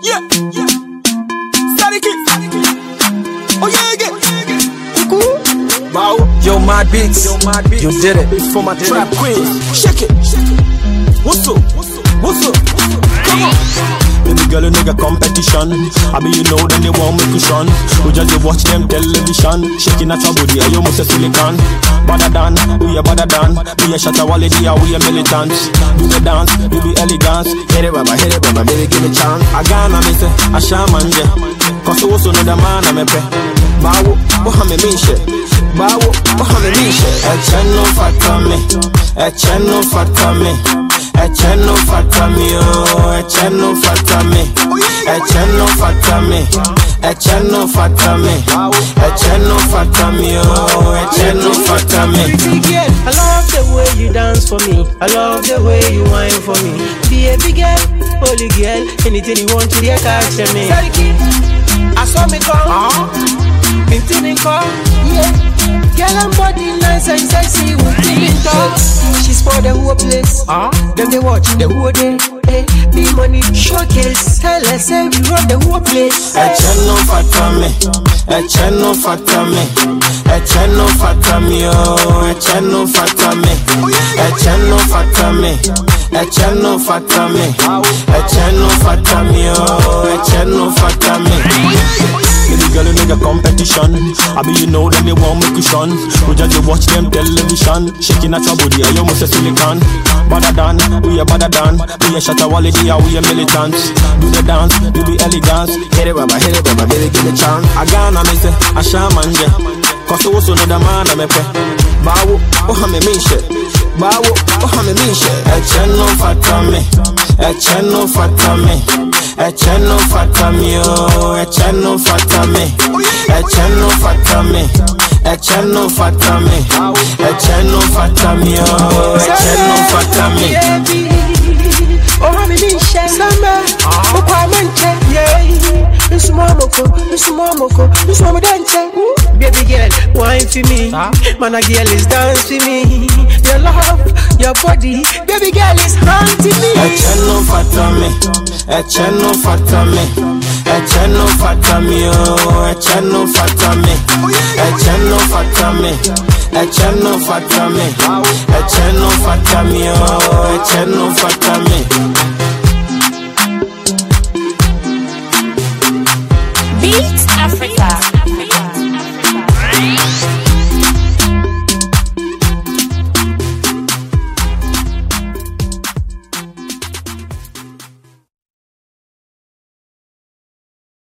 Yeah. Sadiki. Oh yeah, again. Wow. Yo, Mad Beats. You did it. It's for my trap queen. Shake it. What's up? Come on. Baby girl, a nigga competition. I be you know then they want me cushion. We just watch them television. Shaking at your body, you must a silicon. Better than, we a better than. We a shatter quality, we a militant. Do the dance, we be elegance. Hit it, baba, baby, give me chance. I gonna miss it, I shaman, yeah. Cause you also know the man, I'm a pet. Bawo, me mishe. Bawo, me mishe. Echeno fatame, echeno fatame. Echeno fatame, oh, echeno fatame. Echeno fatame, echeno fatame. Echeno fatame, oh, echeno fatame. I love the way you dance for me. I love the way you whine for me. Be a big girl, holy girl. Anything you want to get catch me. I saw me come. Pintini call, yeah. Girl and body nice and sexy with feeling talk. She's for the whole place. Them they watch the whole day. Hey, be money showcase. Tell us say we run the whole place. Echeno fatame, echeno fatame, echeno fatame, oh, echeno fatame, echeno fatame, echeno fatame, echeno fatame, oh, echeno fatame. Baby girl, a nigga competition. I be you know them they want me cushion. We just watch them television. Shaking at your body, you must a silicon. Better than, we a better than. We a shatter quality, we a militant. Do the dance, we be elegance. Hit it, baba, baby, give me chance. I gonna miss it, I shaman, yeah. Cause you also know the man, I'm a pet. Bawo, me mishe. Bawo, me mishe. Echeno fatame, echeno fatame. Echeno fatame, oh, echeno fatame. Echeno fatame, echeno fatame. Echeno fatame, oh, echeno fatame. Oh, me mishe. Samba, okwa manche, yeah. Nsumamoko, dance. Baby girl, wine for me. Man, a girl is dance for me. Your love, your body, baby girl is haunting me. Echeno fatame, echeno fatame, echeno fatame, oh, echeno fatame, echeno fatame, echeno fatame, echeno fatame, oh, echeno fatame.